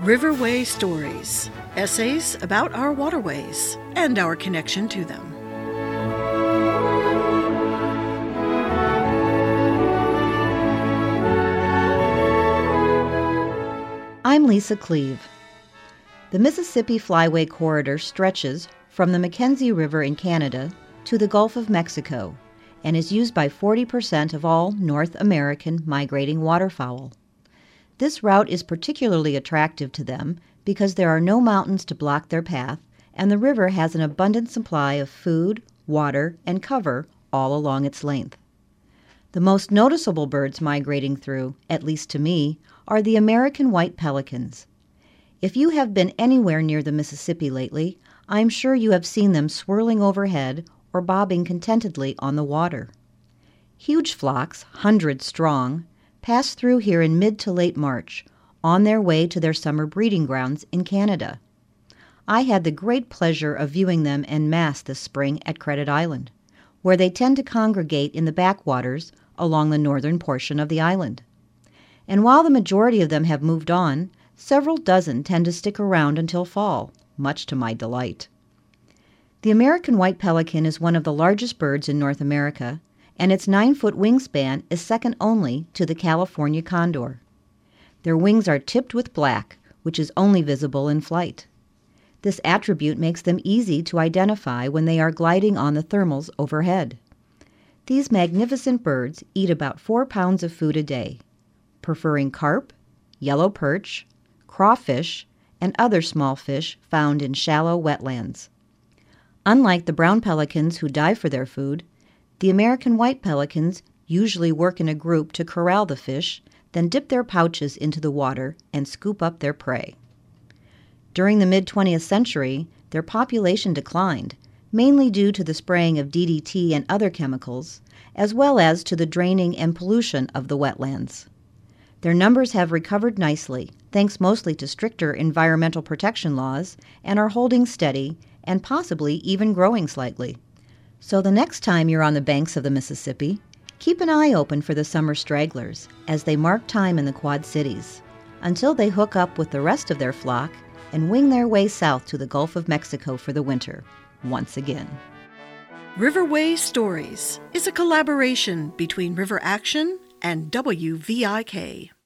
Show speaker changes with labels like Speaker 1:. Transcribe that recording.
Speaker 1: Riverway Stories, essays about our waterways and our connection to them.
Speaker 2: I'm Lisa Cleve. The Mississippi Flyway Corridor stretches from the Mackenzie River in Canada to the Gulf of Mexico and is used by 40% of all North American migrating waterfowl. This route is particularly attractive to them because there are no mountains to block their path, and the river has an abundant supply of food, water, and cover all along its length. The most noticeable birds migrating through, at least to me, are the American white pelicans. If you have been anywhere near the Mississippi lately, I'm sure you have seen them swirling overhead or bobbing contentedly on the water. Huge flocks, hundreds strong, pass through here in mid to late March, on their way to their summer breeding grounds in Canada. I had the great pleasure of viewing them en masse this spring at Credit Island, where they tend to congregate in the backwaters along the northern portion of the island. And while the majority of them have moved on, several dozen tend to stick around until fall, much to my delight. The American white pelican is one of the largest birds in North America, and its 9-foot wingspan is second only to the California condor. Their wings are tipped with black, which is only visible in flight. This attribute makes them easy to identify when they are gliding on the thermals overhead. These magnificent birds eat about 4 pounds of food a day, preferring carp, yellow perch, crawfish, and other small fish found in shallow wetlands. Unlike the brown pelicans who dive for their food, the American white pelicans usually work in a group to corral the fish, then dip their pouches into the water and scoop up their prey. During the mid-20th century, their population declined, mainly due to the spraying of DDT and other chemicals, as well as to the draining and pollution of the wetlands. Their numbers have recovered nicely, thanks mostly to stricter environmental protection laws, and are holding steady and possibly even growing slightly. So the next time you're on the banks of the Mississippi, keep an eye open for the summer stragglers as they mark time in the Quad Cities, until they hook up with the rest of their flock and wing their way south to the Gulf of Mexico for the winter, once again.
Speaker 1: Riverway Stories is a collaboration between River Action and WVIK.